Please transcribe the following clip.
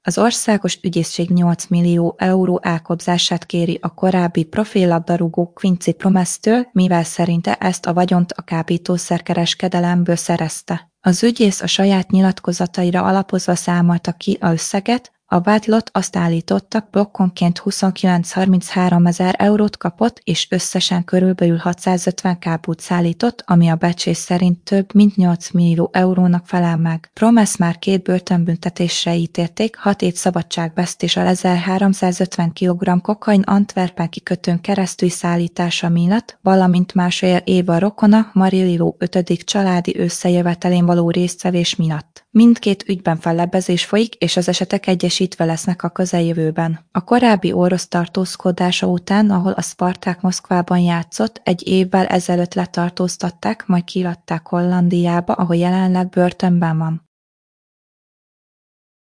Az országos ügyészség 8 millió euró elkobzását kéri a korábbi profi labdarúgó Quincy Promes-től, mivel szerinte ezt a vagyont a kábítószer-kereskedelemből szerezte. Az ügyész a saját nyilatkozataira alapozva számolta ki az összeget, a vádlott azt állította, blokkonként 29-33 ezer eurót kapott, és összesen körülbelül 650 kábút szállított, ami a becslés szerint több mint 8 millió eurónak felel meg. Promes már 2 börtönbüntetésre ítélték, 6 év szabadságvesztéssel 1350 kg kokain Antwerpen kikötőn keresztül szállítása miatt, valamint másfél év a rokona Marillió 5. családi összejövetelén való résztvevés miatt. Mindkét ügyben fellebbezés folyik, és az esetek egyesítve lesznek a közeljövőben. A korábbi orosz tartózkodása után, ahol a Spartak Moszkvában játszott, 1 évvel ezelőtt letartóztatták, majd kiadták Hollandiába, ahol jelenleg börtönben van.